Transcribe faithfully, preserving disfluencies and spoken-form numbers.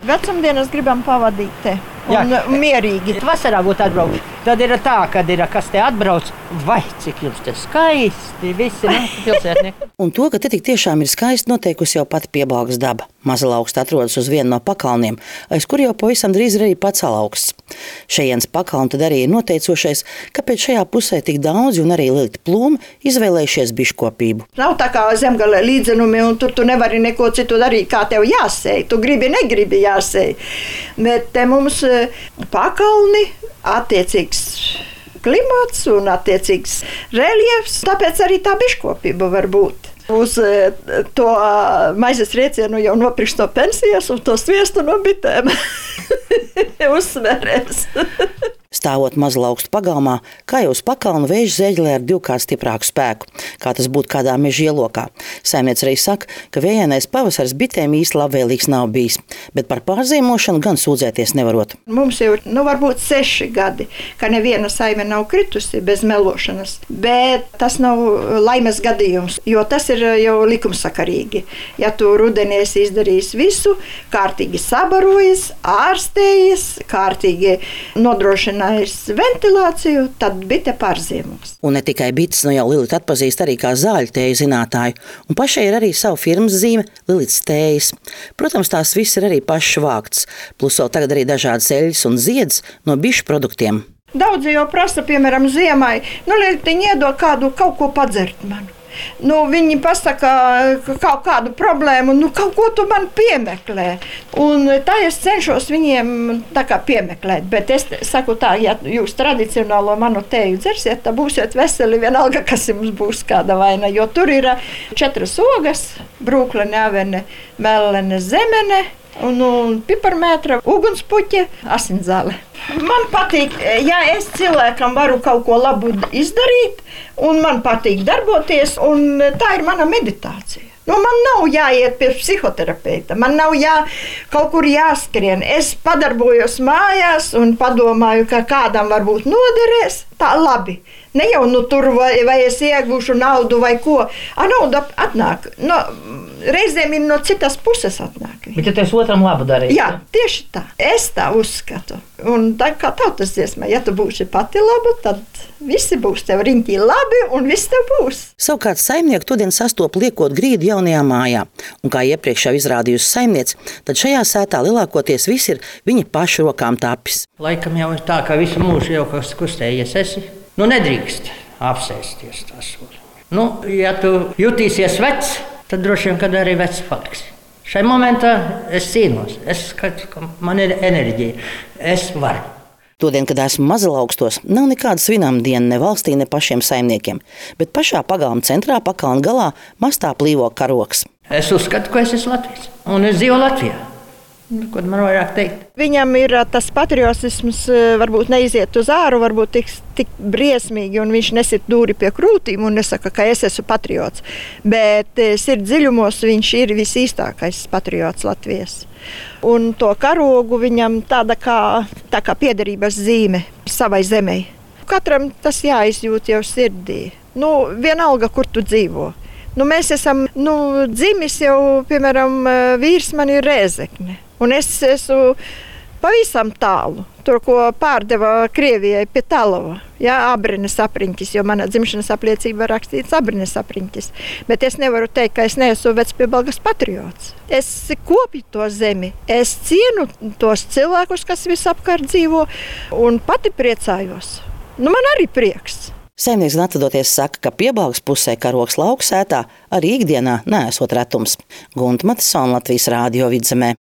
Vecumdienas gribam pavadīt te. Un Jā. mierīgi. Vasarā būtu atbraukt. Tad ir tā, kad ir kas te atbrauc. Vai cik jums te skaisti visi, nu, pilsētnieki. Un to, ka te tik tiešām ir skaisti, noteikusi jau pati Piebalgas daba. Mazalaugsts atrodas uz vienu no pakalniem, aiz kur jau pavisam drīz ir arī pats alaugsts. Šejienes pakalni tad arī ir noteicošais, kāpēc šajā pusē tik daudzi un arī Lilita Plūme izvēlējušies biškopību. Nav tā kā zemgalē līdzenumi, un tur tu nevari neko citu darīt, kā tev jāsēj. Tu gribi, negribi jāsēj. Bet te mums pakalni, attiecīgs klimats un attiecīgs reljefs, tāpēc arī tā biškopība var būt. Uz to maizes riecienu jau nopirks no pensijas un to sviestu no bitēm uzsverēs. Stāvot Mazalaugstu pagalmā, kā jau uz pakalnu vēž zeģelē ar divkārt stiprāku spēku, kā tas būtu kādā meža ielokā. Saimniece arī saka, ka vējainais pavasars bitēm īsti labvēlīgs nav bijis, bet par pārzīmošanu gan sūdzēties nevarot. Mums jau nu, varbūt seši gadi, ka neviena saime nav kritusi bez melošanas, bet tas nav laimes gadījums, jo tas ir jau likumsakarīgi. Ja tu rudenies izdarījis visu, kārtīgi sabarojies, ārstējies, kārtīgi nodrošinājis ventilāciju, tad bite pārziemos. Un ne tikai bites, no jau Lilita atpazīst arī kā zāļu tēju zinātāju, un pašai ir arī savu firmas zīme Lilitas tējas. Protams, tās viss ir arī pašs vākts, plus vēl tagad arī dažādas eļļas un ziedus no bišu produktiem. Daudzi jau prasa, piemēram, ziemai, nu, Lilitiņ iedod kādu kaut ko padzert manu. Nu, viņi pasaka kaut kādu problēmu, nu kaut ko tu man piemeklē. Un tā es cenšos viņiem tā kā piemeklēt, bet es saku tā, ja jūs tradicionālo manu tēju dzersiet, tad būsiet veseli vienalga, kas jums būs kāda vaina, jo tur ir četras ogas, brūklene, avene, mellene, zemene, un, un piparmētra, ugunspuķe, asinzāle. Man patīk, ja es cilvēkam varu kaut ko labu izdarīt, un man patīk darboties, un tā ir mana meditācija. Nu, man nav jāiet pie psihoterapeita, man nav jā, kaut kur jāskrien. Es padarbojos mājās un padomāju, ka kādam varbūt noderēs. Tā labi. Ne jau nu tur vai, vai es iegūšu naudu vai ko. A, nauda atnāk. No, reizēm ir no citas puses atnāk. Bet ja tu esi otram labu darīt? Jā, tieši tā. Es tā uzskatu. Un tā kā tautas dziesmā, ja tu būsi pati laba, tad visi būs tev riņķī labi un viss tev būs. Savukārt saimnieki todien sastop liekot grīdu jaunajā mājā. Un kā iepriekš jau izrādījusi saimniece, tad šajā sētā lielākoties viss ir viņa pašu rokām tapis. Laikam jau ir tā, ka visu mūžu jau kas kustējies esi. Nu, nedrīkst apsēsties tās soļi. Nu, ja tu jutīsies vecs, tad droši vien, kad arī vecs paliksi. Šai momentā es cīnos, es skatu, ka man ir enerģija, es varu. Todien, kad esmu Mazalaugstos, nav nekāda svinām diena ne valstī, ne pašiem saimniekiem, bet pašā pagalma centrā, pakalna galā, mastā plīvo karoks. Es uzskatu, ka es esmu Latvijas, un es dzīvoju Latvijā. Ko man vairāk teikt? Viņam ir tas patriotisms, varbūt neiziet uz āru, varbūt tik, tik briesmīgi, un viņš nesit dūri pie krūtīm un nesaka, ka es esmu patriots. Bet sirds dziļumos viņš ir visīstākais patriots Latvijas. Un to karogu viņam tāda kā, tā kā piederības zīme savai zemei. Katram tas jāizjūt jau sirdī. Nu, vienalga, kur tu dzīvo. Nu, mēs esam nu, dzimis jau, piemēram, vīrs man ir Rēzekne. Un es esmu pavisam tālu, tur, ko pārdeva Krievijai pie Talova. Jā, Abrines apriņķis, jo mana dzimšanas apliecība rakstīts Abrines apriņķis. Bet es nevaru teikt, ka es neesmu Vecpiebalgas patriots. Es kopju to zemi, es cienu tos cilvēkus, kas visapkārt dzīvo, un pati priecājos. Nu, man arī prieks. Saimnieks atvadoties saka, ka Piebalgas pusē karoks lauksētā arī ikdienā neesot retums. Gunta Matisona, Latvijas Rādio Vidzemē.